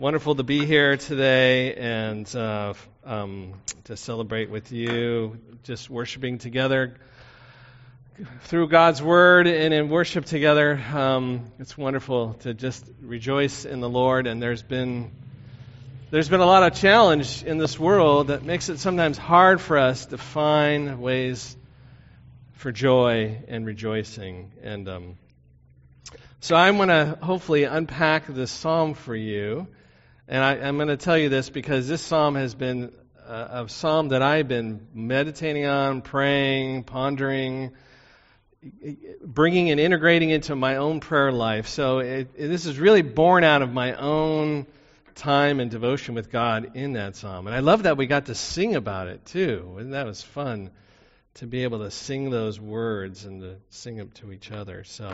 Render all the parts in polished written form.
Wonderful to be here today and to celebrate with you, just worshiping together through God's Word and in worship together. It's wonderful to just rejoice in the Lord, and there's been a lot of challenge in this world that makes it sometimes hard for us to find ways for joy and rejoicing. And so I'm going to hopefully unpack this psalm for you. And I'm going to tell you this because this psalm has been a psalm that I've been meditating on, praying, pondering, bringing and integrating into my own prayer life. So this is really born out of my own time and devotion with God in that psalm. And I love that we got to sing about it too. And that was fun to be able to sing those words and to sing them to each other. So,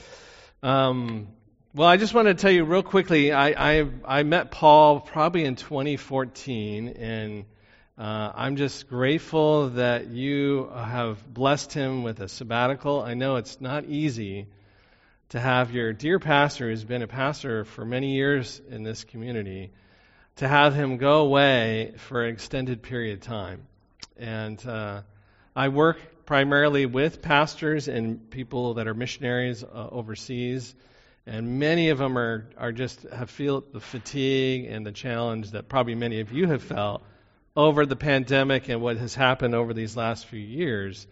well, I just wanted to tell you real quickly, I met Paul probably in 2014, and I'm just grateful that you have blessed him with a sabbatical. I know it's not easy to have your dear pastor, who's been a pastor for many years in this community, to have him go away for an extended period of time. And I work primarily with pastors and people that are missionaries overseas. And many of them feel the fatigue and the challenge that probably many of you have felt over the pandemic and what has happened over these last few years.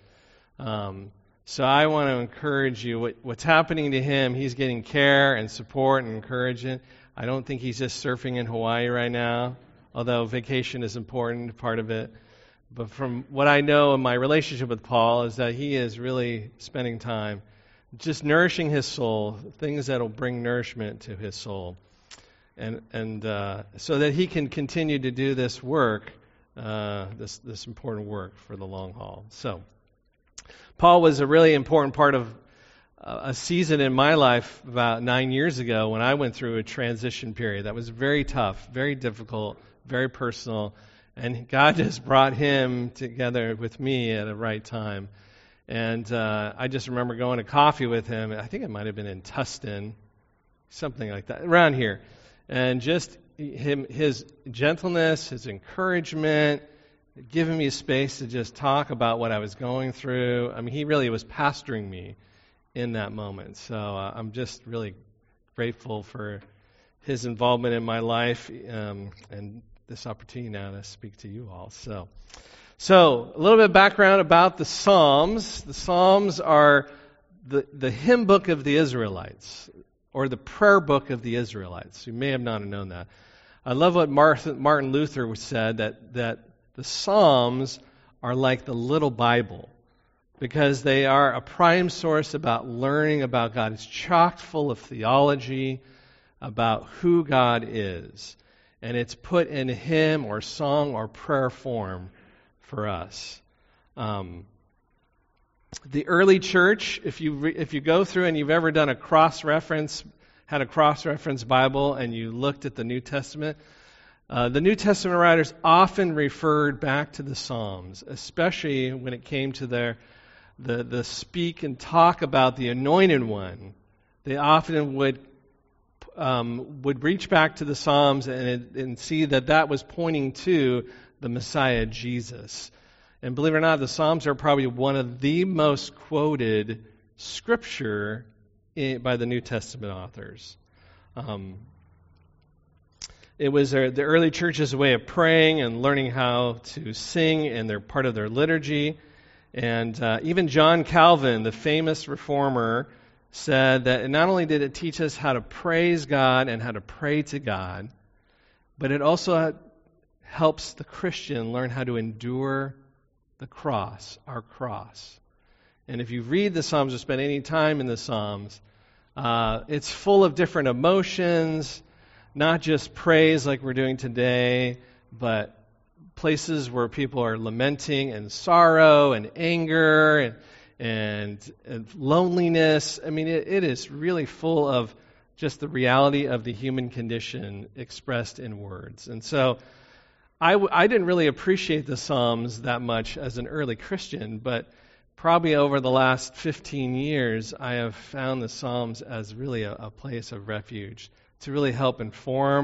So I want to encourage you. What's happening to him, he's getting care and support and encouragement. I don't think he's just surfing in Hawaii right now, although vacation is important, part of it. But from what I know in my relationship with Paul is that he is really spending time just nourishing his soul, things that will bring nourishment to his soul, and so that he can continue to do this work, this important work for the long haul. So, Paul was a really important part of a season in my life about 9 years ago when I went through a transition period that was very tough, very difficult, very personal, and God just brought him together with me at the right time. And I just remember going to coffee with him. I think it might have been in Tustin, something like that, around here. And just his gentleness, his encouragement, giving me space to just talk about what I was going through. I mean, he really was pastoring me in that moment. So I'm just really grateful for his involvement in my life and this opportunity now to speak to you all. So, a little bit of background about the Psalms. The Psalms are the hymn book of the Israelites, or the prayer book of the Israelites. You may have not known that. I love what Martin Luther said, that the Psalms are like the little Bible, because they are a prime source about learning about God. It's chock full of theology about who God is, and it's put in hymn or song or prayer form for us. The early church, if you go through and you've ever done had a cross-reference Bible and you looked at the New Testament, the New Testament writers often referred back to the Psalms, especially when it came to the speak and talk about the Anointed One. They often would reach back to the Psalms and see that was pointing to the Messiah, Jesus. And believe it or not, the Psalms are probably one of the most quoted scripture by the New Testament authors. It was the early church's way of praying and learning how to sing, and they're part of their liturgy. And even John Calvin, the famous reformer, said that not only did it teach us how to praise God and how to pray to God, but it also helps the Christian learn how to endure the cross, our cross. And if you read the Psalms or spend any time in the Psalms, it's full of different emotions, not just praise like we're doing today, but places where people are lamenting and sorrow and anger and loneliness. I mean, it is really full of just the reality of the human condition expressed in words. And so I didn't really appreciate the Psalms that much as an early Christian, but probably over the last 15 years, I have found the Psalms as really a place of refuge to really help inform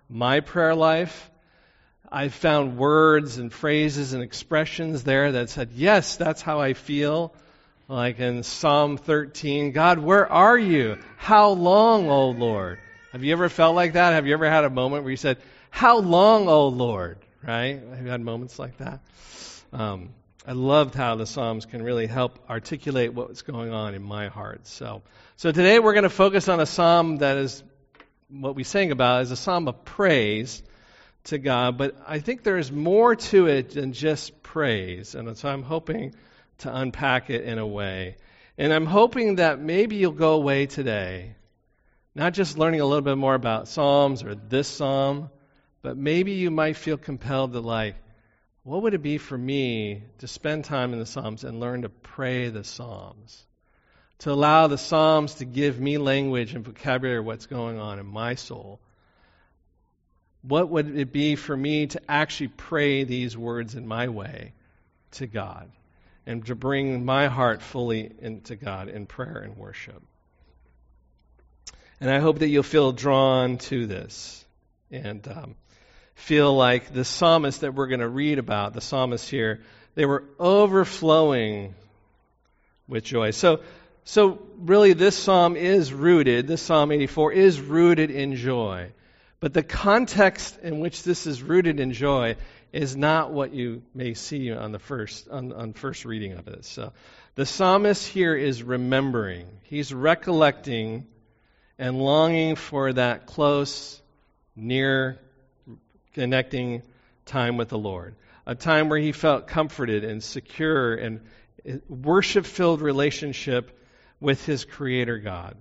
my prayer life, I found words and phrases and expressions there that said, yes, that's how I feel. Like in Psalm 13, God, where are you? How long, O Lord? Have you ever felt like that? Have you ever had a moment where you said, how long, O Lord? Right? Have you had moments like that? I loved how the Psalms can really help articulate what's going on in my heart. So today we're going to focus on a psalm that is what we sang about is a psalm of praise to God, but I think there's more to it than just praise, and so I'm hoping to unpack it in a way. And I'm hoping that maybe you'll go away today, not just learning a little bit more about Psalms or this psalm, but maybe you might feel compelled to what would it be for me to spend time in the Psalms and learn to pray the Psalms? To allow the Psalms to give me language and vocabulary of what's going on in my soul. What would it be for me to actually pray these words in my way to God and to bring my heart fully into God in prayer and worship? And I hope that you'll feel drawn to this and feel like the psalmist that we're going to read about, the psalmists here, they were overflowing with joy. So really this psalm this Psalm 84 is rooted in joy. But the context in which this is rooted in joy is not what you may see on first reading of it. So the psalmist here is remembering. He's recollecting and longing for that close, near, connecting time with the Lord. A time where he felt comforted and secure and worship-filled relationship with his Creator God.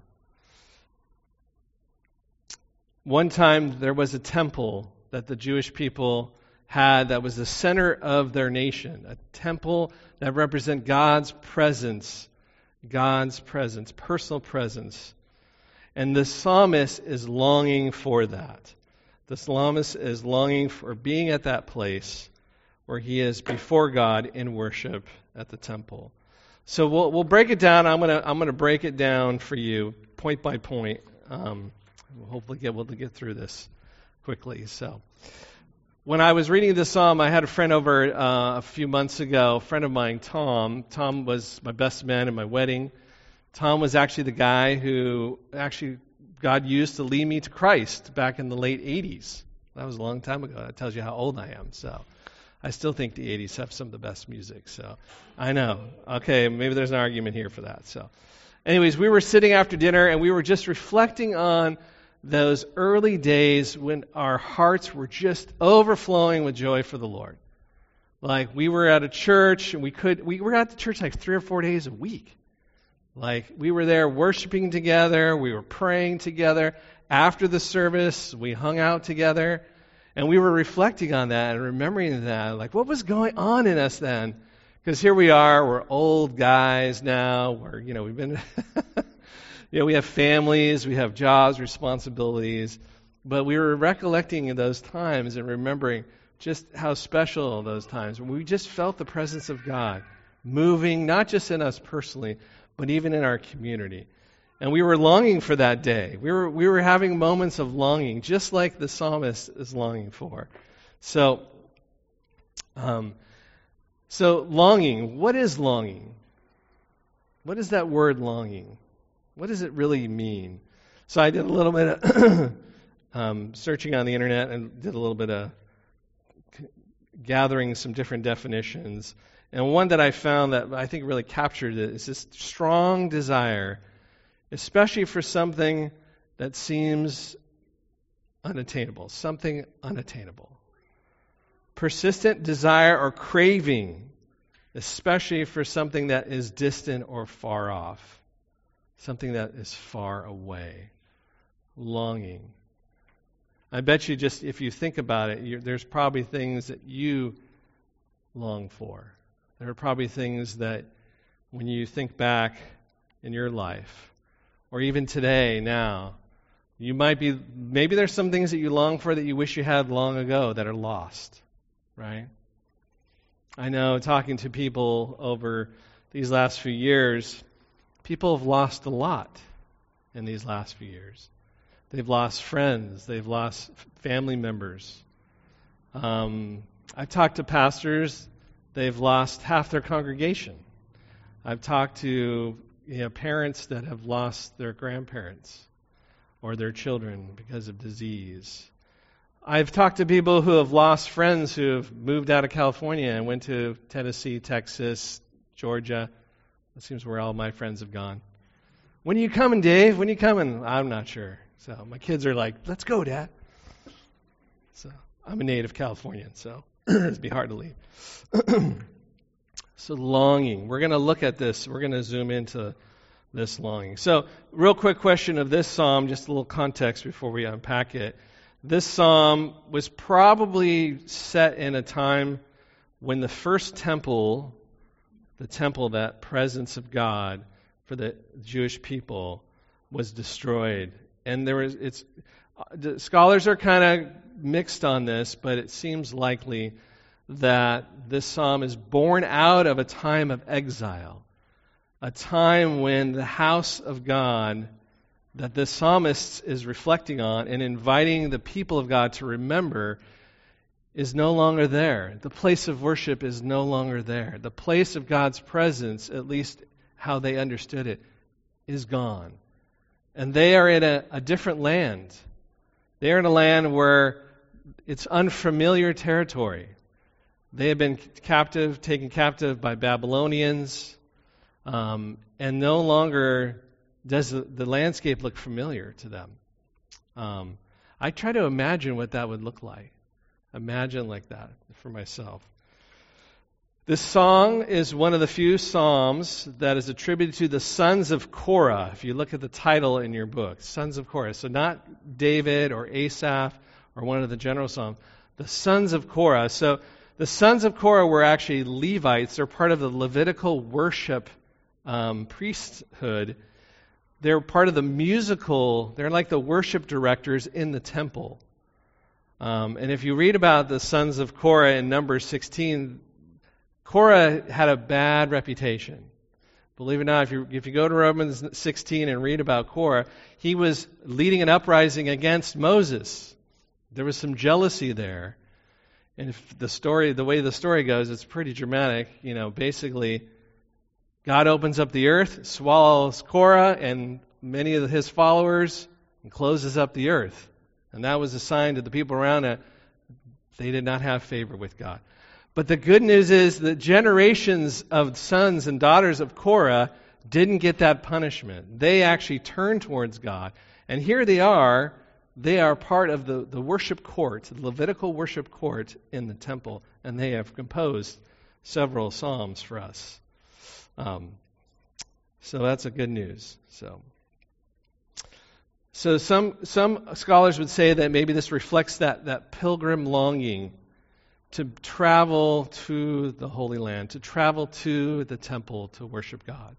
One time there was a temple that the Jewish people had that was the center of their nation, a temple that represented God's presence, personal presence. And the psalmist is longing for that. The psalmist is longing for being at that place where he is before God in worship at the temple. So we'll break it down. I'm gonna break it down for you point by point. We'll hopefully get able to get through this quickly. So, when I was reading this psalm, I had a friend over a few months ago, a friend of mine, Tom. Tom was my best man at my wedding. Tom was actually the guy who God used to lead me to Christ back in the late 80s. That was a long time ago. That tells you how old I am. So, I still think the 80s have some of the best music. So, I know. Okay, maybe there's an argument here for that. So, anyways, we were sitting after dinner and we were just reflecting on those early days when our hearts were just overflowing with joy for the Lord. Like we were at a church and we were at the church like 3 or 4 days a week. Like we were there worshiping together, we were praying together. After the service, we hung out together and we were reflecting on that and remembering that. Like what was going on in us then? Because here we are, we're old guys now, we've been we have families, we have jobs, responsibilities, but we were recollecting those times and remembering just how special those times when we just felt the presence of God moving, not just in us personally, but even in our community. And we were longing for that day. We were having moments of longing, just like the psalmist is longing for. So longing, what is longing? What is that word longing? What does it really mean? So I did a little bit of searching on the internet and did a little bit of gathering some different definitions. And one that I found that I think really captured it is this strong desire, especially for something that seems unattainable, something unattainable. Persistent desire or craving, especially for something that is distant or far off. Something that is far away. Longing. I bet you just, if you think about it, there's probably things that you long for. There are probably things that when you think back in your life, or even today, now, maybe there's some things that you long for that you wish you had long ago that are lost, right? I know talking to people over these last few years, people have lost a lot in these last few years. They've lost friends. They've lost family members. I've talked to pastors. They've lost half their congregation. I've talked to parents that have lost their grandparents or their children because of disease. I've talked to people who have lost friends who have moved out of California and went to Tennessee, Texas, Georgia. That seems where all my friends have gone. When are you coming, Dave? When are you coming? I'm not sure. So my kids are like, let's go, Dad. So I'm a native Californian, so it'd be hard to leave. So longing. We're going to look at this. We're going to zoom into this longing. So real quick question of this psalm, just a little context before we unpack it. This psalm was probably set in a time when the first temple, the temple, that presence of God for the Jewish people, was destroyed. And the scholars are kind of mixed on this, but it seems likely that this psalm is born out of a time of exile, a time when the house of God that this psalmist is reflecting on and inviting the people of God to remember is no longer there. The place of worship is no longer there. The place of God's presence, at least how they understood it, is gone. And they are in a different land. They are in a land where it's unfamiliar territory. They have been taken captive by Babylonians, and no longer does the landscape look familiar to them. I try to imagine what that would look like. Imagine like that for myself. This song is one of the few psalms that is attributed to the sons of Korah. If you look at the title in your book, Sons of Korah. So not David or Asaph or one of the general psalms. The sons of Korah. So the sons of Korah were actually Levites. They're part of the Levitical worship priesthood. They're part of the musical, they're like the worship directors in the temple. And if you read about the sons of Korah in Numbers 16, Korah had a bad reputation. Believe it or not, if you go to Romans 16 and read about Korah, he was leading an uprising against Moses. There was some jealousy there. And if the way the story goes, it's pretty dramatic. Basically, God opens up the earth, swallows Korah and many of his followers, and closes up the earth. And that was a sign to the people around it. They did not have favor with God. But the good news is that generations of sons and daughters of Korah didn't get that punishment. They actually turned towards God. And here they are part of the worship court, the Levitical worship court in the temple, and they have composed several psalms for us. So that's a good news. So some scholars would say that maybe this reflects that pilgrim longing to travel to the Holy Land, to travel to the temple to worship God.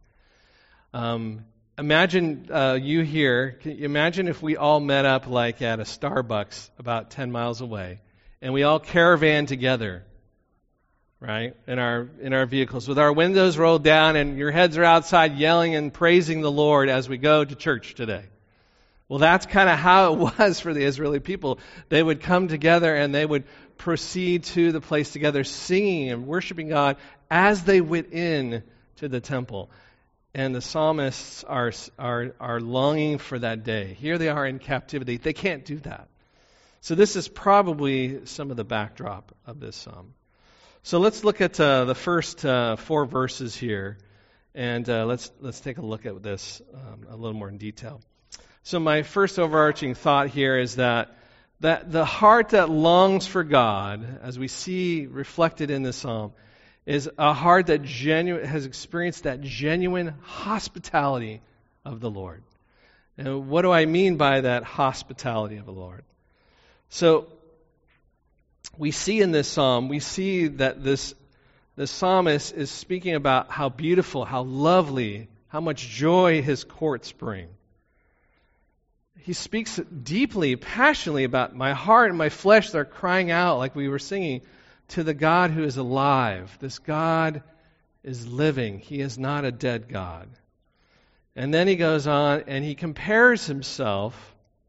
Imagine you here. Imagine if we all met up like at a Starbucks about 10 miles away, and we all caravan together, right, in our vehicles with our windows rolled down, and your heads are outside yelling and praising the Lord as we go to church today. Well, that's kind of how it was for the Israeli people. They would come together and they would proceed to the place together, singing and worshiping God as they went in to the temple. And the psalmists are longing for that day. Here they are in captivity. They can't do that. So this is probably some of the backdrop of this psalm. So let's look at the first 4 verses here, and let's take a look at this a little more in detail. So my first overarching thought here is that the heart that longs for God, as we see reflected in this psalm, is a heart that has experienced that genuine hospitality of the Lord. And what do I mean by that hospitality of the Lord? So we see in this psalm, we see that the psalmist is speaking about how beautiful, how lovely, how much joy his courts bring. He speaks deeply, passionately about my heart and my flesh. They're crying out, like we were singing, to the God who is alive. This God is living. He is not a dead God. And then he goes on and he compares himself,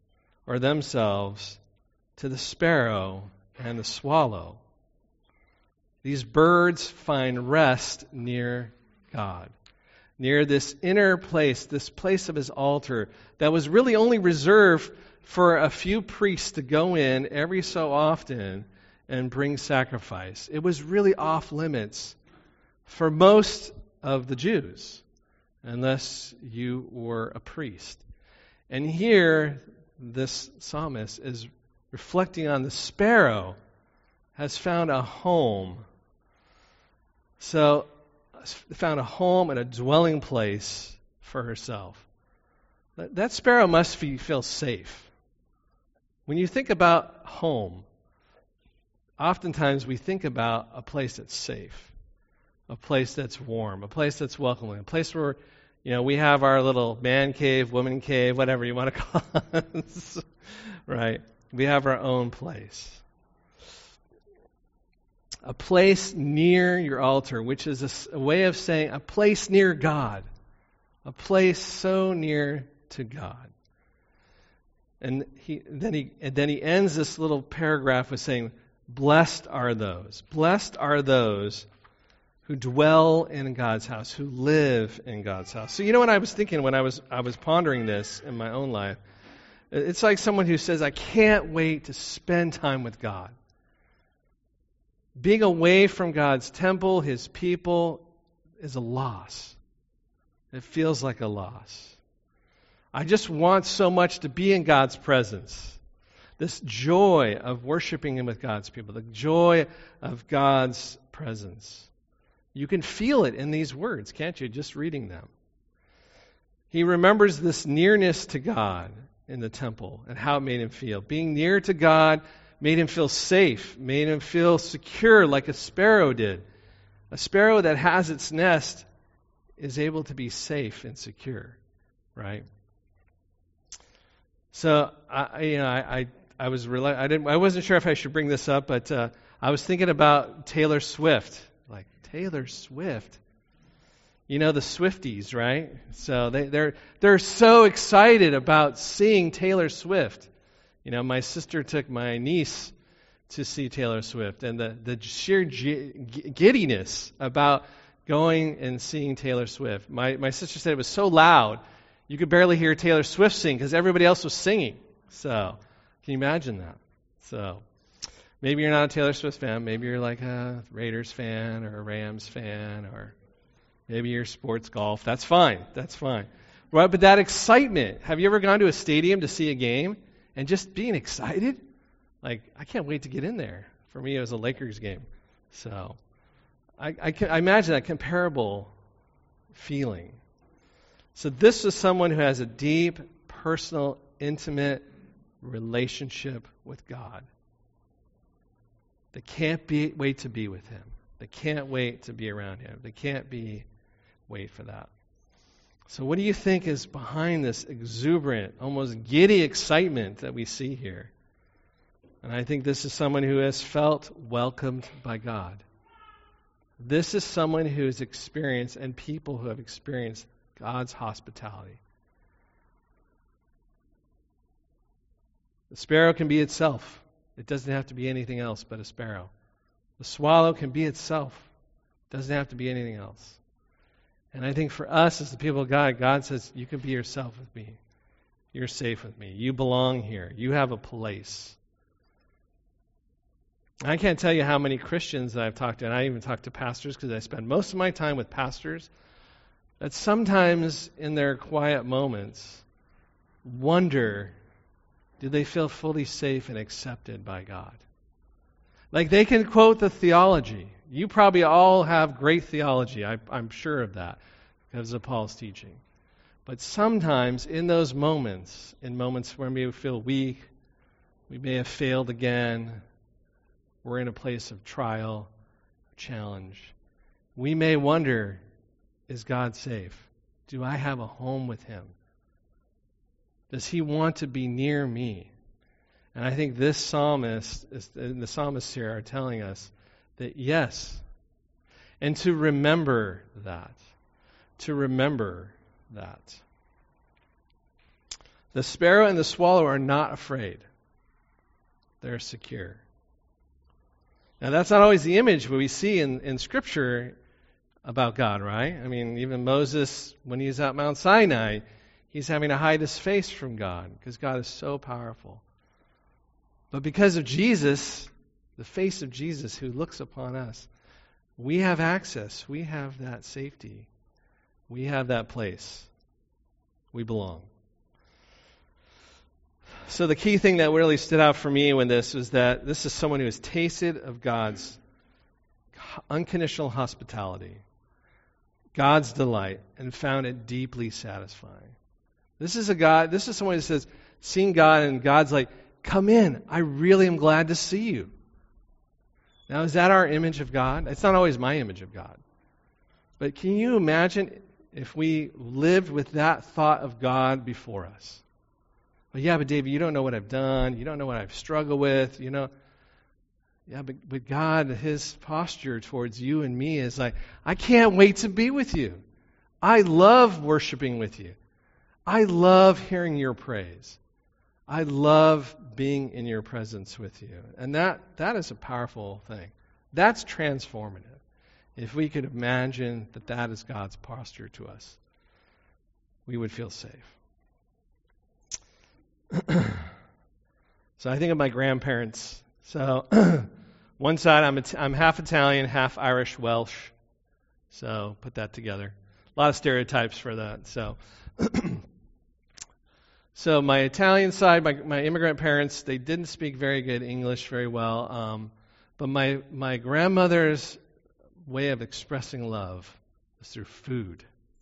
or themselves to the sparrow and the swallow. These birds find rest near God, near this inner place, this place of his altar that was really only reserved for a few priests to go in every so often and bring sacrifice. It was really off limits for most of the Jews, unless you were a priest. And here, this psalmist is reflecting on the sparrow has found a home. So, found a home and a dwelling place for herself. That sparrow must feel safe. When you think about home, oftentimes we think about a place that's safe, a place that's warm, a place that's welcoming, a place where, we have our little man cave, woman cave, whatever you want to call it, right? We have our own place. A place near your altar, which is a way of saying a place near God, a place so near to God. And then he ends this little paragraph with saying, blessed are those who dwell in God's house, who live in God's house. So you know what I was thinking when I was pondering this in my own life? It's like someone who says, I can't wait to spend time with God. Being away from God's temple, his people, is a loss. It feels like a loss. I just want so much to be in God's presence. This joy of worshiping him with God's people, the joy of God's presence. You can feel it in these words, can't you, just reading them? He remembers this nearness to God in the temple and how it made him feel. Being near to God made him feel safe, made him feel secure like a sparrow did. A sparrow that has its nest is able to be safe and secure, right? So I wasn't sure if I should bring this up, but I was thinking about Taylor Swift. Like Taylor Swift, the Swifties, right? So they're so excited about seeing Taylor Swift. My sister took my niece to see Taylor Swift, and the sheer giddiness about going and seeing Taylor Swift. My sister said it was so loud, you could barely hear Taylor Swift sing because everybody else was singing. So, can you imagine that? So, maybe you're not a Taylor Swift fan. Maybe you're like a Raiders fan or a Rams fan, or maybe you're sports golf. That's fine. That's fine. Right? But that excitement, have you ever gone to a stadium to see a game and just being excited? Like, I can't wait to get in there. For me, it was a Lakers game. So, I imagine that comparable feeling. So this is someone who has a deep, personal, intimate relationship with God. They can't wait to be with him. They can't wait to be around him. They can't wait for that. So what do you think is behind this exuberant, almost giddy excitement that we see here? And I think this is someone who has felt welcomed by God. This is someone who has experienced, and people who have experienced, God's hospitality. The sparrow can be itself. It doesn't have to be anything else but a sparrow. The swallow can be itself. It doesn't have to be anything else. And I think for us as the people of God, God says, you can be yourself with me. You're safe with me. You belong here. You have a place. I can't tell you how many Christians that I've talked to, and I even talk to pastors because I spend most of my time with pastors, that sometimes in their quiet moments wonder, do they feel fully safe and accepted by God? Like they can quote the theology. You probably all have great theology. I'm sure of that because of Paul's teaching. But sometimes in those moments, in moments where we feel weak, we may have failed again, we're in a place of trial, challenge, we may wonder, is God safe? Do I have a home with him? Does he want to be near me? And I think this psalmist, and the psalmists here are telling us that yes. And to remember that. To remember that. The sparrow and the swallow are not afraid. They're secure. Now, that's not always the image we see in Scripture about God, right? I mean, even Moses, when he's at Mount Sinai, he's having to hide his face from God because God is so powerful. But because of Jesus, the face of Jesus who looks upon us, we have access. We have that safety. We have that place. We belong. So the key thing that really stood out for me when this was that this is someone who has tasted of God's unconditional hospitality, God's delight, and found it deeply satisfying. This is someone who says, seeing God, and God's like, come in, I really am glad to see you. Now, is that our image of God? It's not always my image of God. But can you imagine if we lived with that thought of God before us? Well, yeah, but David, you don't know what I've done. You don't know what I've struggled with. Yeah, but God, His posture towards you and me is like, I can't wait to be with you. I love worshiping with you. I love hearing your praise. I love being in your presence with you. And that is a powerful thing. That's transformative. If we could imagine that is God's posture to us, we would feel safe. So I think of my grandparents. So one side I'm half Italian, half Irish, Welsh. So put that together. A lot of stereotypes for that. So my Italian side, my immigrant parents, they didn't speak very good English very well. But my grandmother's way of expressing love was through food.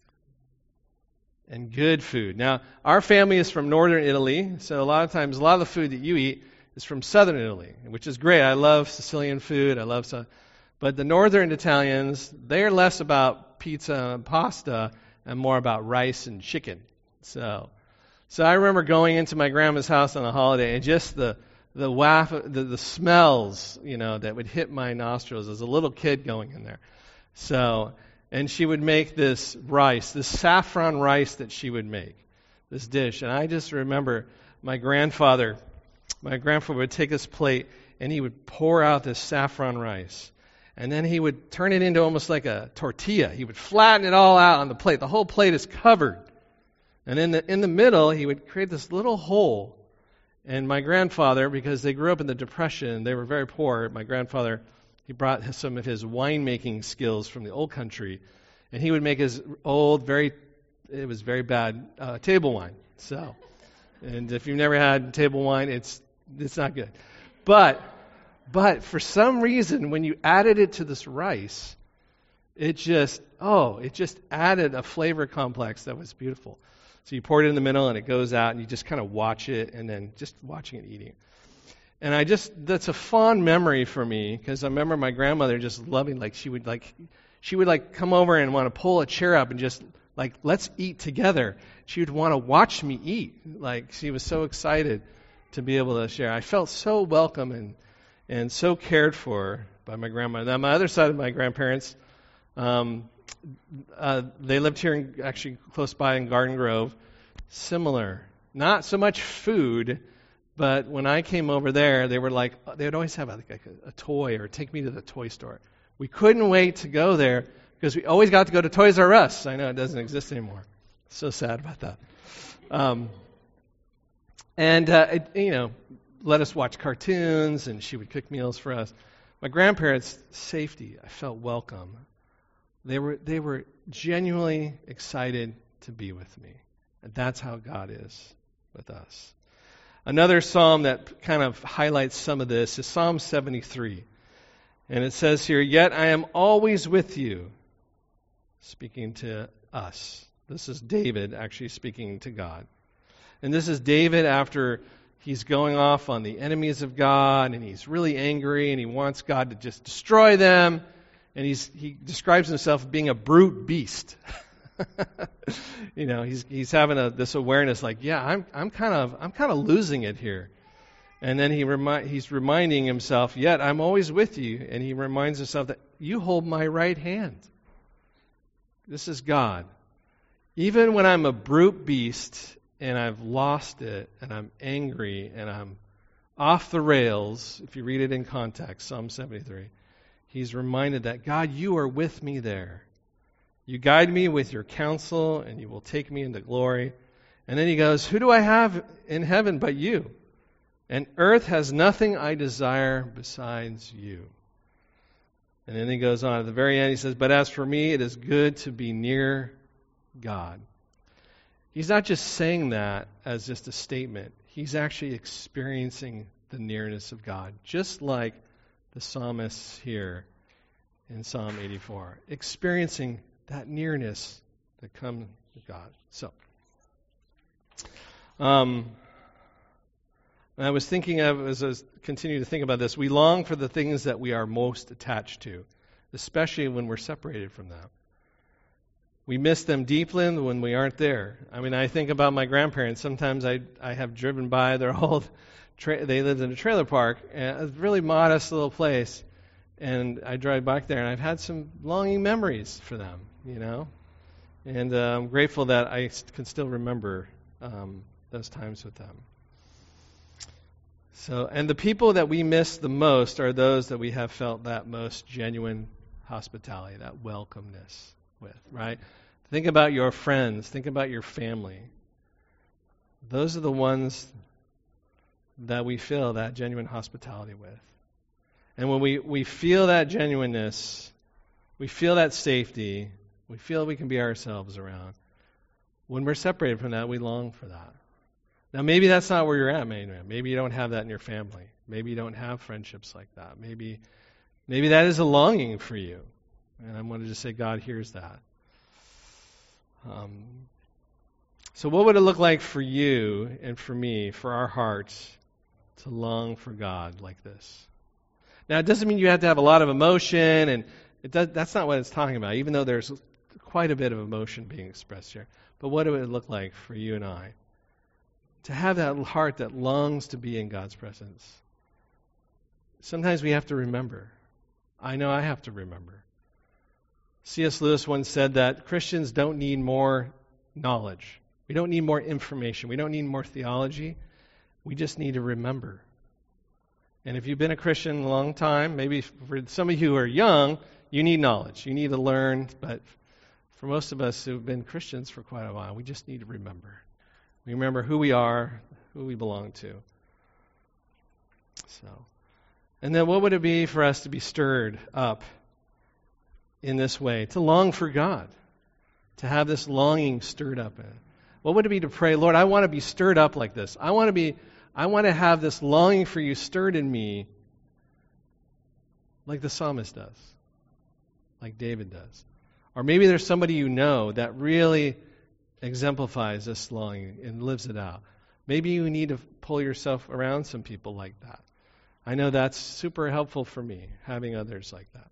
And good food. Now, our family is from northern Italy, so a lot of times, a lot of the food that you eat is from southern Italy, which is great. I love Sicilian food. But the northern Italians, they're less about pizza and pasta and more about rice and chicken. So I remember going into my grandma's house on a holiday and just the waft, the smells, that would hit my nostrils as a little kid going in there. And she would make this rice, this saffron rice that she would make, this dish. And I just remember my grandfather would take this plate and he would pour out this saffron rice. And then he would turn it into almost like a tortilla. He would flatten it all out on the plate. The whole plate is covered. And in the middle, he would create this little hole. And my grandfather, because they grew up in the Depression, they were very poor. My grandfather, he brought some of his winemaking skills from the old country, and he would make his old, it was very bad table wine. And if you've never had table wine, it's not good. But for some reason, when you added it to this rice, it just added a flavor complex that was beautiful. So you pour it in the middle, and it goes out, and you just kind of watch it, and then just watching it eating it. And that's a fond memory for me, because I remember my grandmother just loving, she would come over and want to pull a chair up and just, let's eat together. She would want to watch me eat. She was so excited to be able to share. I felt so welcome and so cared for by my grandmother. Now, my other side of my grandparents, they lived here actually close by in Garden Grove. Similar. Not so much food, but when I came over there, they would always have a toy or take me to the toy store. We couldn't wait to go there because we always got to go to Toys R Us. I know it doesn't exist anymore. So sad about that. Let us watch cartoons, and she would cook meals for us. My grandparents, safety. I felt welcome. They were genuinely excited to be with me. And that's how God is with us. Another psalm that kind of highlights some of this is Psalm 73. And it says here, "Yet I am always with you," speaking to us. This is David actually speaking to God. And this is David after he's going off on the enemies of God, and he's really angry, and he wants God to just destroy them. And he describes himself as being a brute beast. He's having this awareness, I'm kind of losing it here. And then he's reminding himself, "Yet I'm always with you," and he reminds himself that you hold my right hand. This is God. Even when I'm a brute beast and I've lost it, and I'm angry, and I'm off the rails, if you read it in context, Psalm 73, he's reminded that, God, you are with me there. You guide me with your counsel, and you will take me into glory. And then he goes, who do I have in heaven but you? And earth has nothing I desire besides you. And then he goes on at the very end, he says, but as for me, it is good to be near God. He's not just saying that as just a statement. He's actually experiencing the nearness of God, just like the psalmists here in Psalm 84, experiencing that nearness that comes to God. So, I was thinking of, as I was continuing to think about this, we long for the things that we are most attached to, especially when we're separated from them. We miss them deeply when we aren't there. I mean, I think about my grandparents. Sometimes I have driven by their old, they lived in a trailer park, and a really modest little place, and I drive back there, and I've had some longing memories for them, you know? And I'm grateful that I can still remember those times with them. So, and the people that we miss the most are those that we have felt that most genuine hospitality, that welcomeness with, right? Think about your friends. Think about your family. Those are the ones that we feel that genuine hospitality with. And when we feel that genuineness, we feel that safety, we feel we can be ourselves around. When we're separated from that, we long for that. Now, maybe that's not where you're at, maybe you don't have that in your family. Maybe you don't have friendships like that. Maybe that is a longing for you. And I want to just say, God hears that. So what would it look like for you and for me, for our hearts, to long for God like this? Now, it doesn't mean you have to have a lot of emotion, and that's not what it's talking about, even though there's quite a bit of emotion being expressed here. But what would it look like for you and I to have that heart that longs to be in God's presence? Sometimes we have to remember. I know I have to remember. C.S. Lewis once said that Christians don't need more knowledge. We don't need more information. We don't need more theology. We just need to remember. And if you've been a Christian a long time, maybe for some of you who are young, you need knowledge. You need to learn. But for most of us who've been Christians for quite a while, we just need to remember. We remember who we are, who we belong to. So, and then what would it be for us to be stirred up in this way, to long for God, to have this longing stirred up in? What would it be to pray, Lord, I want to be stirred up like this. I want to have this longing for you stirred in me like the psalmist does, like David does. Or maybe there's somebody you know that really exemplifies this longing and lives it out. Maybe you need to pull yourself around some people like that. I know that's super helpful for me, having others like that.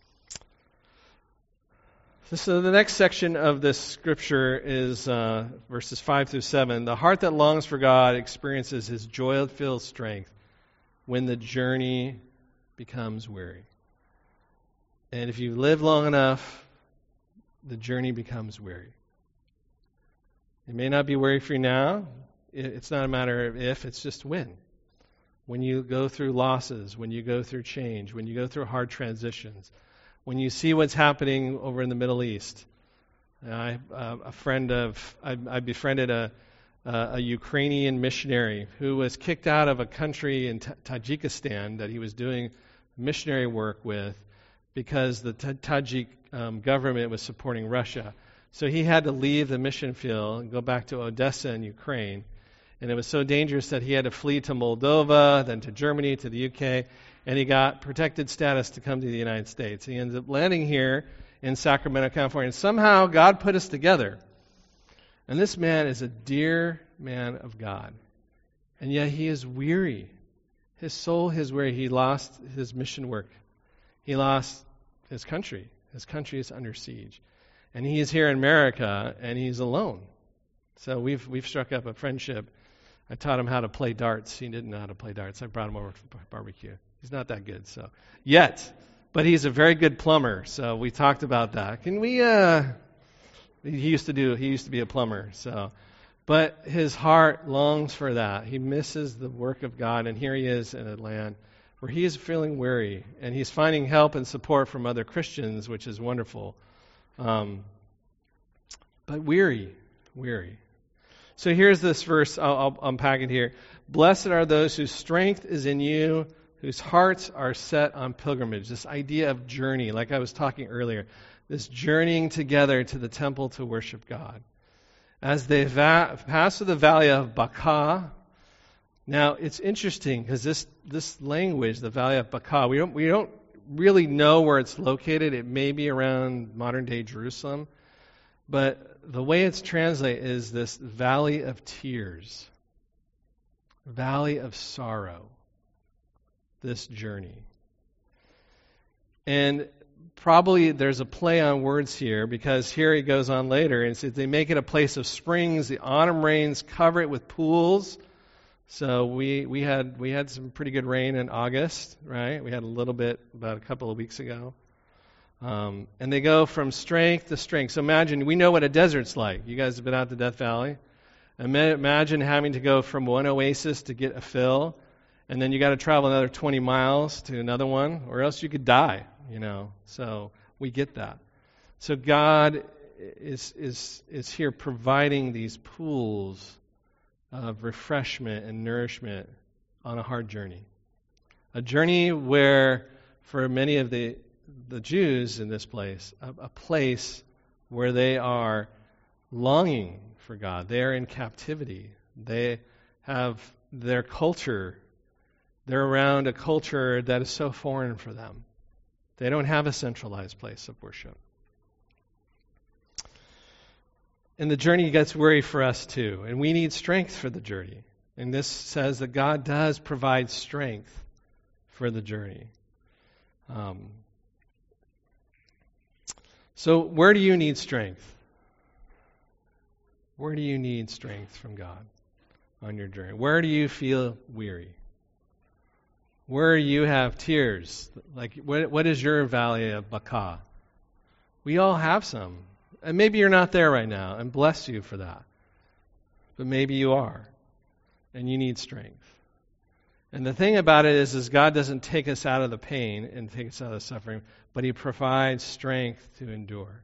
So the next section of this scripture is verses 5 through 7. The heart that longs for God experiences his joy-filled strength when the journey becomes weary. And if you live long enough, the journey becomes weary. It may not be weary for you now. It's not a matter of if, it's just when. When you go through losses, when you go through change, when you go through hard transitions, when you see what's happening over in the Middle East. I befriended a Ukrainian missionary who was kicked out of a country in Tajikistan that he was doing missionary work with because the Tajik government was supporting Russia. So he had to leave the mission field and go back to Odessa in Ukraine. And it was so dangerous that he had to flee to Moldova, then to Germany, to the UK, and he got protected status to come to the United States. He ended up landing here in Sacramento, California. And somehow God put us together. And this man is a dear man of God. And yet he is weary. His soul is weary. He lost his mission work. He lost his country. His country is under siege. And he is here in America, and he's alone. So we've struck up a friendship. I taught him how to play darts. He didn't know how to play darts. I brought him over to barbecue. He's not that good, so yet, but he's a very good plumber. So we talked about that. Can we? He used to be a plumber. So, But his heart longs for that. He misses the work of God, and here he is in a land where he is feeling weary, and he's finding help and support from other Christians, which is wonderful. But weary. So here's this verse, I'll unpack it here. Blessed are those whose strength is in you, whose hearts are set on pilgrimage. This idea of journey, like I was talking earlier, this journeying together to the temple to worship God. As they pass through the valley of Baca. Now, it's interesting because this language, the valley of Baca, we don't really know where it's located. It may be around modern-day Jerusalem. But the way it's translated is this valley of tears, valley of sorrow, this journey. And probably there's a play on words here, because here he goes on later and says they make it a place of springs, the autumn rains cover it with pools. So we had some pretty good rain in August, right? We had a little bit about a couple of weeks ago. And they go from strength to strength. So imagine, we know what a desert's like. You guys have been out to Death Valley. Imagine having to go from one oasis to get a fill, and then you got to travel another 20 miles to another one, or else you could die, So we get that. So God is here providing these pools of refreshment and nourishment on a hard journey. A journey where, for many of the Jews in this place, a place where they are longing for God. They are in captivity. They have their culture. They're around a culture that is so foreign for them. They don't have a centralized place of worship. And the journey gets weary for us too. And we need strength for the journey. And this says that God does provide strength for the journey. So where do you need strength? Where do you need strength from God on your journey? Where do you feel weary? Where you have tears? Like, what is your valley of Baca? We all have some. And maybe you're not there right now, and bless you for that. But maybe you are, and you need strength. And the thing about it is God doesn't take us out of the pain and take us out of the suffering, but He provides strength to endure.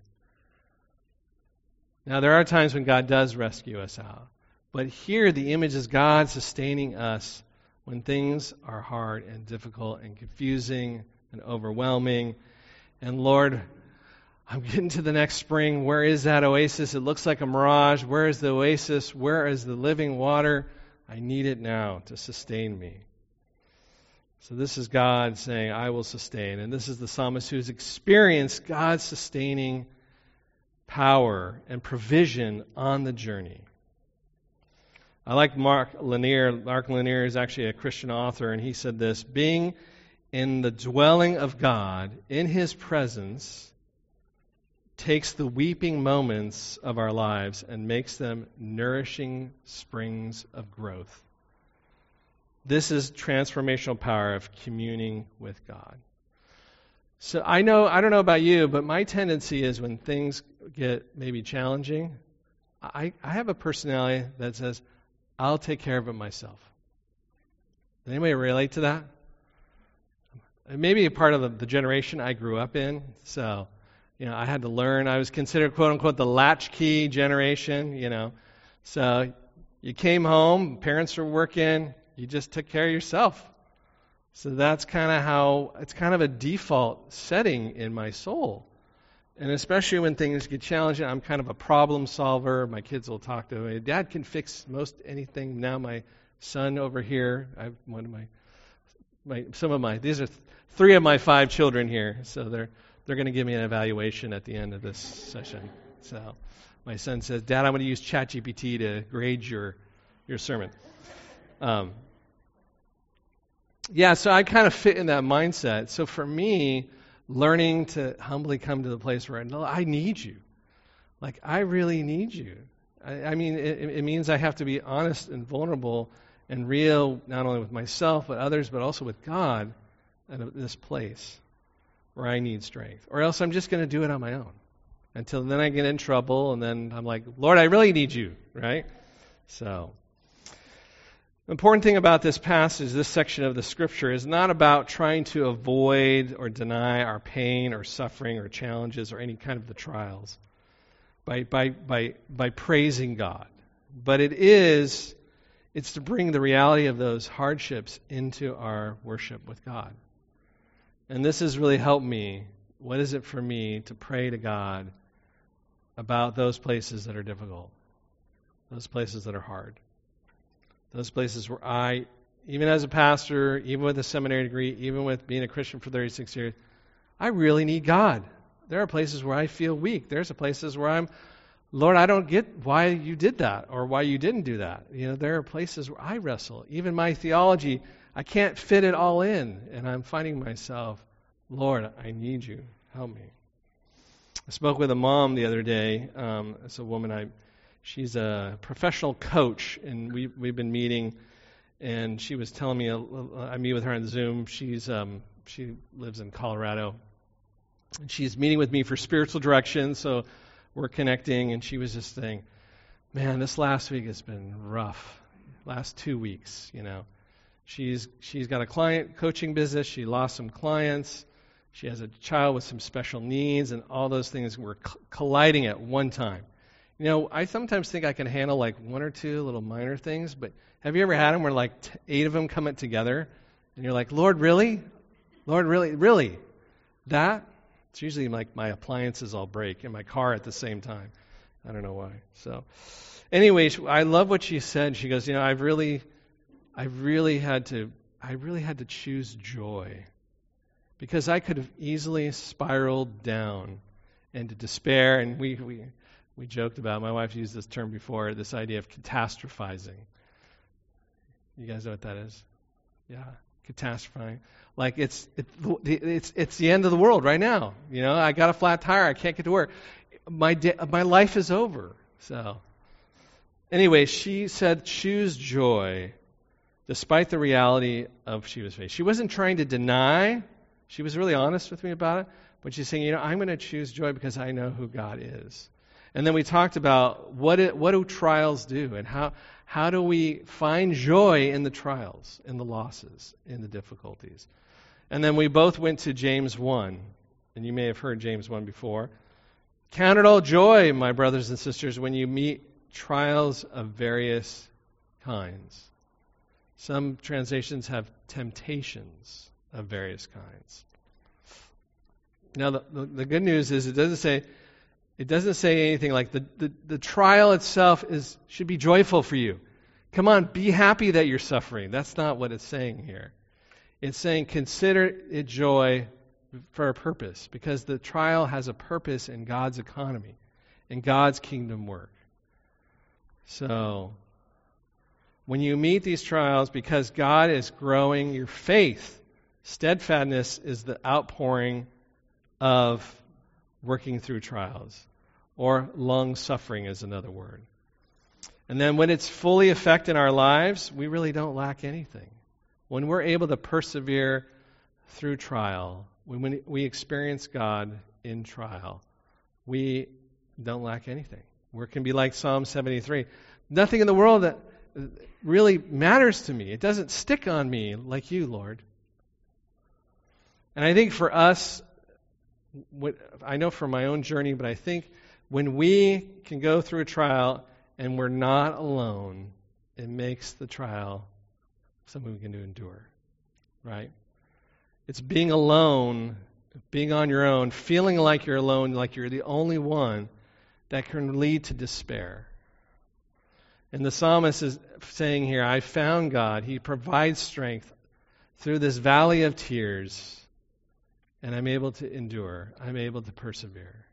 Now, there are times when God does rescue us out. But here, the image is God sustaining us when things are hard and difficult and confusing and overwhelming. And Lord, I'm getting to the next spring. Where is that oasis? It looks like a mirage. Where is the oasis? Where is the living water? I need it now to sustain me. So this is God saying, I will sustain. And this is the psalmist who's experienced God's sustaining power and provision on the journey. I like Mark Lanier. Mark Lanier is actually a Christian author, and he said this: being in the dwelling of God, in His presence, takes the weeping moments of our lives and makes them nourishing springs of growth. This is transformational power of communing with God. So I don't know about you, but my tendency is when things get maybe challenging, I have a personality that says, I'll take care of it myself. Does anybody relate to that? It may be a part of the generation I grew up in, so I had to learn. I was considered, quote unquote, the latchkey generation, So you came home, parents were working, you just took care of yourself. So that's kind of how, it's kind of a default setting in my soul. And especially when things get challenging, I'm kind of a problem solver. My kids will talk to me. Dad can fix most anything. Now my son over here, I have one of my, these are 3 of my 5 children here. So they're going to give me an evaluation at the end of this session. So my son says, Dad, I'm going to use ChatGPT to grade your sermon. So I kind of fit in that mindset. So for me, learning to humbly come to the place where I need you. Like, I really need you. I mean, it means I have to be honest and vulnerable and real, not only with myself, but others, but also with God at this place where I need strength. Or else I'm just going to do it on my own. Until then I get in trouble, and then I'm like, Lord, I really need you, right? So, the important thing about this passage, this section of the Scripture, is not about trying to avoid or deny our pain or suffering or challenges or any kind of the trials by praising God. But it's to bring the reality of those hardships into our worship with God. And this has really helped me. What is it for me to pray to God about those places that are difficult, those places that are hard, those places where I, even as a pastor, even with a seminary degree, even with being a Christian for 36 years, I really need God. There are places where I feel weak. There's places where Lord, I don't get why you did that or why you didn't do that. There are places where I wrestle. Even my theology, I can't fit it all in. And I'm finding myself, Lord, I need you. Help me. I spoke with a mom the other day. It's a woman, she's a professional coach, and we've been meeting, and she was telling me, I meet with her on Zoom. She lives in Colorado, and she's meeting with me for spiritual direction, so we're connecting, and she was just saying, man, this last week has been rough. Last 2 weeks, She's got a client coaching business. She lost some clients. She has a child with some special needs, and all those things were colliding at one time. I sometimes think I can handle like one or two little minor things, but have you ever had them where like 8 of them come together, and you're like, Lord, really? Lord, really? Really? That? It's usually like my appliances all break in my car at the same time. I don't know why. So, anyways, I love what she said. She goes, I really had to choose joy. Because I could have easily spiraled down into despair, and we joked about, my wife used this term before, this idea of catastrophizing. You guys know what that is? Yeah, catastrophizing. Like it's the end of the world right now. I got a flat tire, I can't get to work. My life is over. So, anyway, she said, choose joy, despite the reality of she was faced. She wasn't trying to deny. She was really honest with me about it, but she's saying, I'm going to choose joy because I know who God is. And then we talked about what do trials do, and how do we find joy in the trials, in the losses, in the difficulties. And then we both went to James 1, and you may have heard James 1 before. Count it all joy, my brothers and sisters, when you meet trials of various kinds. Some translations have temptations of various kinds. Now, the good news is it doesn't say anything like the trial itself should be joyful for you. Come on, be happy that you're suffering. That's not what it's saying here. It's saying consider it joy for a purpose, because the trial has a purpose in God's economy, in God's kingdom work. So, when you meet these trials, because God is growing your faith, steadfastness is the outpouring of working through trials, or long-suffering is another word. And then when it's fully effective in our lives, we really don't lack anything. When we're able to persevere through trial, when we experience God in trial, we don't lack anything. We can be like Psalm 73. Nothing in the world that really matters to me. It doesn't stick on me like you, Lord. And I think for us, I know from my own journey, but I think when we can go through a trial and we're not alone, it makes the trial something we can endure, right? It's being alone, being on your own, feeling like you're alone, like you're the only one, that can lead to despair. And the psalmist is saying here, I found God. He provides strength through this valley of tears, and I'm able to endure. I'm able to persevere.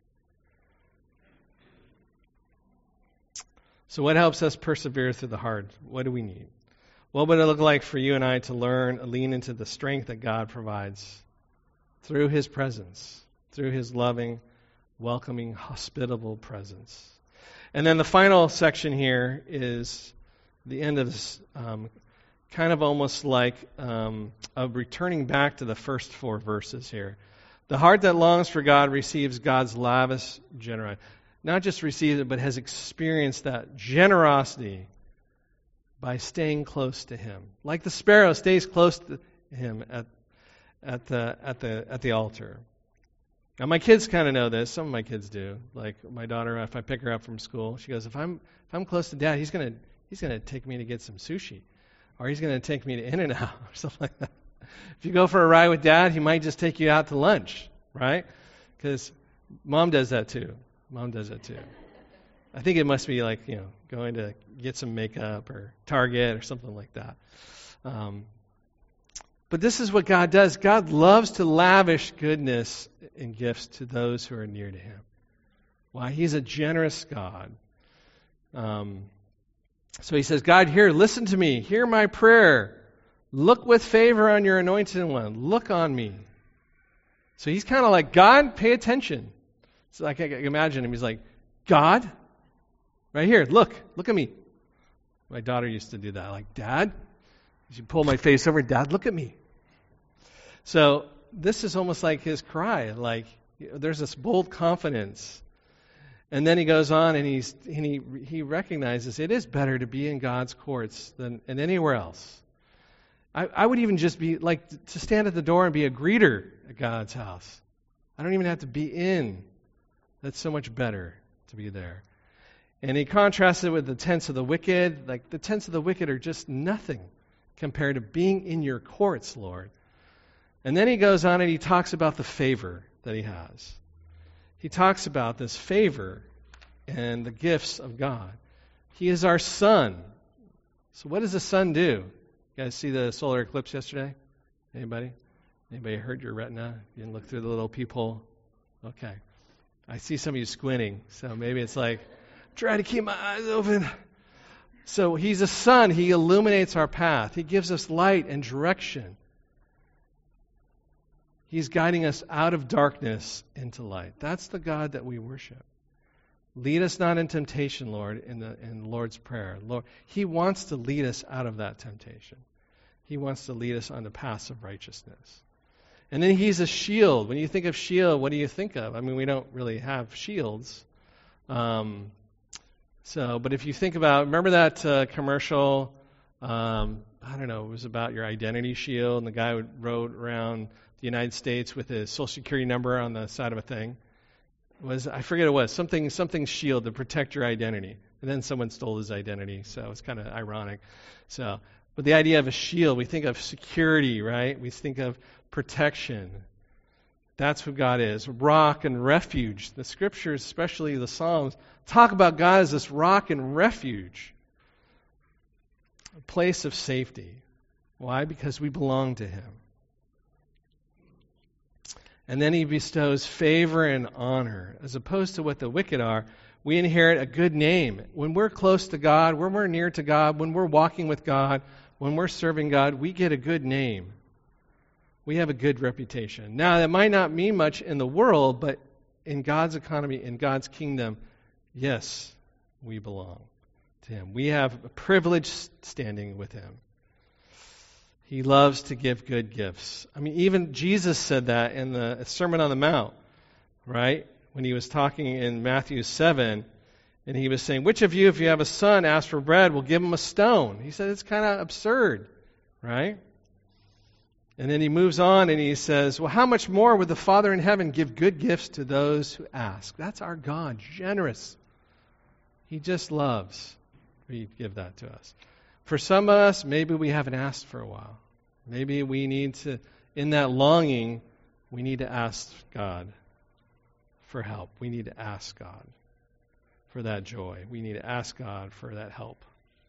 So what helps us persevere through the hard? What do we need? What would it look like for you and I to lean into the strength that God provides through His presence, through His loving, welcoming, hospitable presence? And then the final section here is the end of this, kind of almost like of returning back to the first 4 verses here. The heart that longs for God receives God's lavish generosity. Not just receives it, but has experienced that generosity by staying close to Him. Like the sparrow stays close to Him at the altar. Now my kids kind of know this. Some of my kids do. Like my daughter, if I pick her up from school, she goes, if I'm close to Dad, he's gonna take me to get some sushi, or he's gonna take me to In-N-Out or something like that. If you go for a ride with Dad, he might just take you out to lunch, right? Because Mom does that too. I think it must be like, going to get some makeup or Target or something like that. But this is what God does. God loves to lavish goodness and gifts to those who are near to Him. Why? He's a generous God. So He says, God, here, listen to me. Hear my prayer. Look with favor on your anointed one. Look on me. So He's kind of like, God, pay attention. So I can imagine Him. He's like, God, right here, look at me. My daughter used to do that. Like, Dad, she'd pull my face over. Dad, look at me. So this is almost like His cry. Like, there's this bold confidence. And then He goes on and he recognizes it is better to be in God's courts than anywhere else. I would even just be like to stand at the door and be a greeter at God's house. I don't even have to be in. That's so much better to be there. And He contrasts it with the tents of the wicked. Like the tents of the wicked are just nothing compared to being in your courts, Lord. And then He goes on and He talks about the favor that He has. He talks about this favor and the gifts of God. He is our sun. So what does the sun do? You guys see the solar eclipse yesterday? Anybody? Anybody hurt your retina? You didn't look through the little peephole? Okay. I see some of you squinting, so maybe it's like, try to keep my eyes open. So He's a sun. He illuminates our path. He gives us light and direction. He's guiding us out of darkness into light. That's the God that we worship. Lead us not in temptation, Lord, in the Lord's Prayer. Lord, He wants to lead us out of that temptation. He wants to lead us on the paths of righteousness. And then He's a shield. When you think of shield, what do you think of? I mean, we don't really have shields. But if you think about, remember that commercial, I don't know, it was about your identity shield, and the guy rode around the United States with his Social Security number on the side of a thing. I forget it was, something shield to protect your identity. And then someone stole his identity, so it's kind of ironic. But the idea of a shield, we think of security, right? We think of protection. That's what God is. Rock and refuge. The Scriptures, especially the Psalms, talk about God as this rock and refuge. A place of safety. Why? Because we belong to Him. And then He bestows favor and honor. As opposed to what the wicked are, we inherit a good name. When we're close to God, when we're near to God, when we're walking with God, when we're serving God, we get a good name. We have a good reputation. Now, that might not mean much in the world, but in God's economy, in God's kingdom, yes, we belong to Him. We have a privileged standing with Him. He loves to give good gifts. I mean, even Jesus said that in the Sermon on the Mount, right? When He was talking in Matthew 7, and He was saying, which of you, if you have a son, ask for bread, will give him a stone? He said, it's kind of absurd, right? And then He moves on and He says, well, how much more would the Father in heaven give good gifts to those who ask? That's our God, generous. He just loves to give that to us. For some of us, maybe we haven't asked for a while. Maybe we need to, in that longing, we need to ask God for help. We need to ask God for that joy. We need to ask God for that help.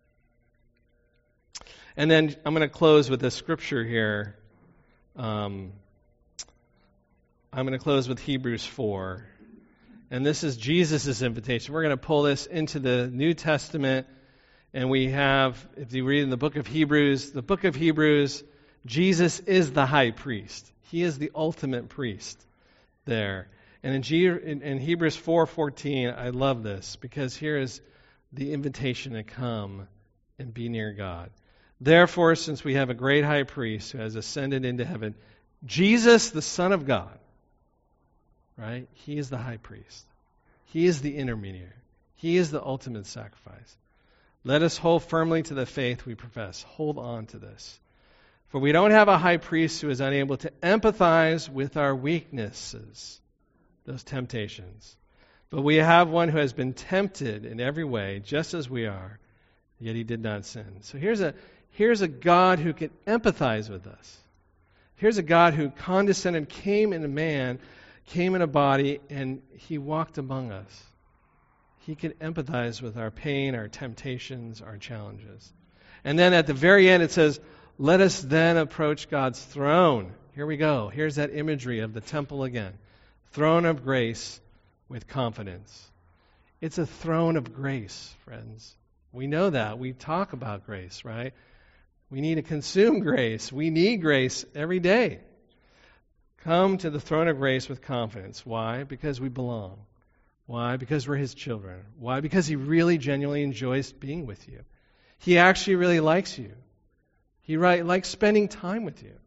And then I'm going to close with this scripture here. I'm going to close with Hebrews 4. And this is Jesus' invitation. We're going to pull this into the New Testament. And we have, if you read in the book of Hebrews, Jesus is the high priest. He is the ultimate priest there. And in Hebrews 4:14, I love this, because here is the invitation to come and be near God. Therefore, since we have a great high priest who has ascended into heaven, Jesus, the Son of God, right? He is the high priest. He is the intermediary. He is the ultimate sacrifice. Let us hold firmly to the faith we profess. Hold on to this. For we don't have a high priest who is unable to empathize with our weaknesses, those temptations. But we have one who has been tempted in every way, just as we are, yet he did not sin. So here's a God who can empathize with us. Here's a God who condescended, came in a man, came in a body, and he walked among us. He can empathize with our pain, our temptations, our challenges. And then at the very end it says, let us then approach God's throne. Here we go. Here's that imagery of the temple again. Throne of grace with confidence. It's a throne of grace, friends. We know that. We talk about grace, right? We need to consume grace. We need grace every day. Come to the throne of grace with confidence. Why? Because we belong. Why? Because we're His children. Why? Because He really genuinely enjoys being with you. He actually really likes you. He likes spending time with you.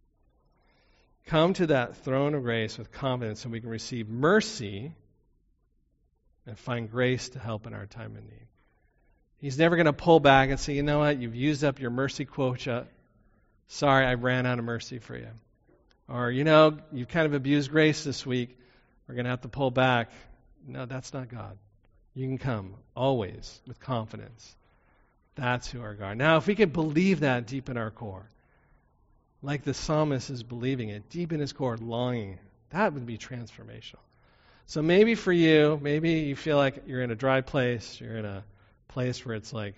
Come to that throne of grace with confidence so we can receive mercy and find grace to help in our time of need. He's never going to pull back and say, you know what, you've used up your mercy quota. Sorry, I ran out of mercy for you. Or, you've kind of abused grace this week. We're going to have to pull back. No, that's not God. You can come always with confidence. That's who our God. Now, if we could believe that deep in our core, like the psalmist is believing it, deep in his core, longing, that would be transformational. So maybe for you, maybe you feel like you're in a dry place, you're in a place where it's like,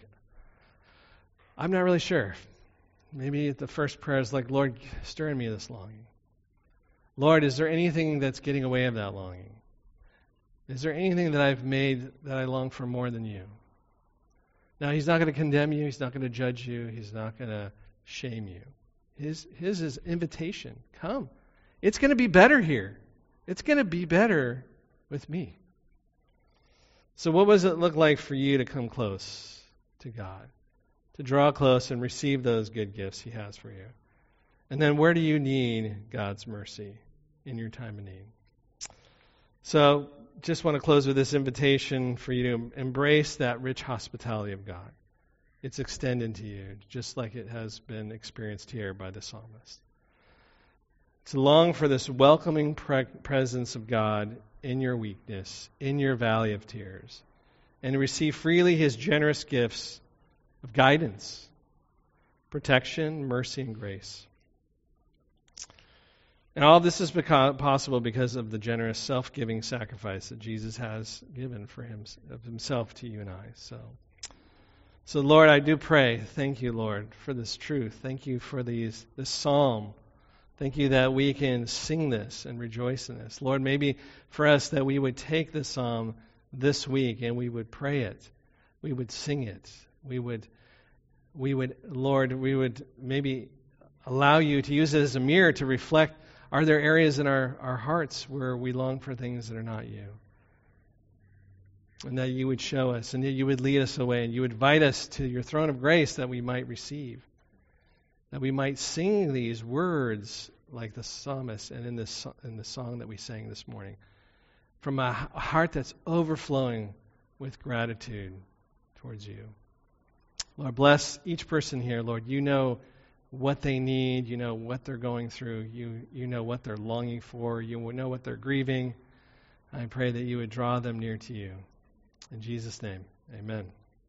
I'm not really sure. Maybe the first prayer is like, Lord, stir in me this longing. Lord, is there anything that's getting away of that longing? Is there anything that I've made that I long for more than you? Now, He's not going to condemn you. He's not going to judge you. He's not going to shame you. His is invitation. Come. It's going to be better here. It's going to be better with me. So what does it look like for you to come close to God? To draw close and receive those good gifts He has for you? And then where do you need God's mercy in your time of need? So just want to close with this invitation for you to embrace that rich hospitality of God. It's extended to you, just like it has been experienced here by the psalmist. To long for this welcoming presence of God in your weakness, in your valley of tears, and to receive freely His generous gifts of guidance, protection, mercy, and grace. And all this is possible because of the generous self-giving sacrifice that Jesus has given for of Himself to you and I. So Lord, I do pray, thank you, Lord, for this truth. Thank you for this psalm. Thank you that we can sing this and rejoice in this. Lord, maybe for us that we would take the psalm this week and we would pray it. We would sing it. We would, Lord, we would maybe allow you to use it as a mirror to reflect, are there areas in our hearts where we long for things that are not you? And that you would show us and that you would lead us away and you would invite us to your throne of grace that we might receive. That we might sing these words like the psalmist and in the song that we sang this morning. From a heart that's overflowing with gratitude towards you. Lord, bless each person here. Lord, you know what they need. You know what they're going through. You know what they're longing for. You know what they're grieving. I pray that you would draw them near to you. In Jesus' name, amen.